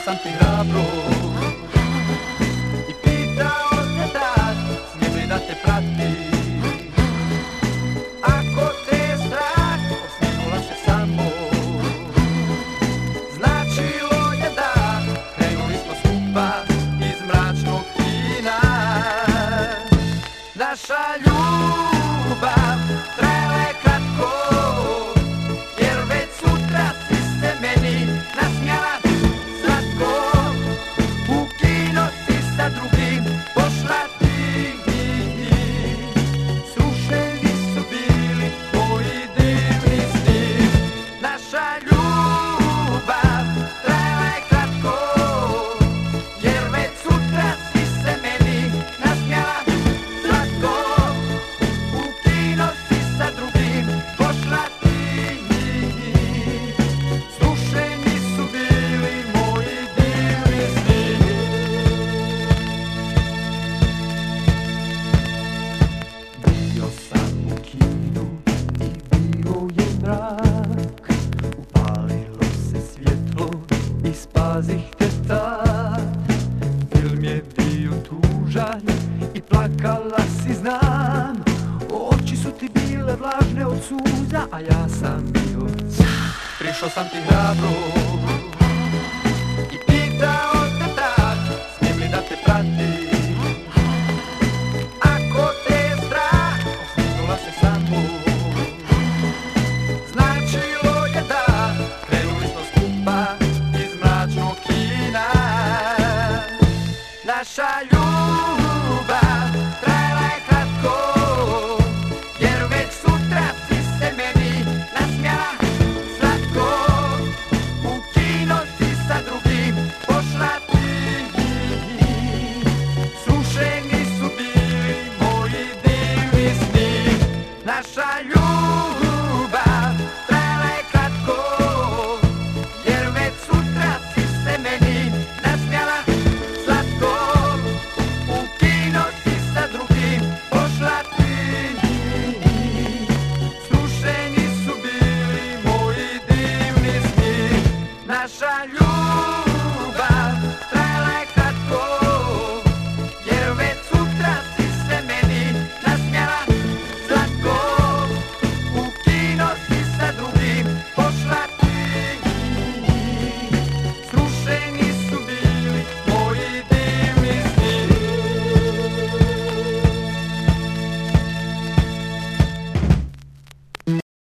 sam ti hrabro i pitao te tad, smijem li da te pratim. Ako te je strah, osnula se samo, značilo je da krenuli smo skupa iz mračnog kina. Naša ljubav trajala je kratko, jer već sutra si se meni nasmijala slatko. U kino si sa drugim pošla ti, srušeni su bili tvoji divni sni. Naša ljubav trajala je kratko, jer već sutra si se meni nasmijala slatko. U kino si sa drugim pošla ti, srušeni su bili moji divni sni. Bio sam u kinu i bio je mrak, upalilo se svjetlo i spazih te tad. Film je bio tužan i plakala si, znam, oči su ti bile vlažne od suza, a ja sam bio sam. Prišao sam ti hrabro i pitao te tad, smijem li da te pratim. Ako te je strah, osnula se samo, značilo je da krenuli smo skupa iz mračnog kina. Naša ljubav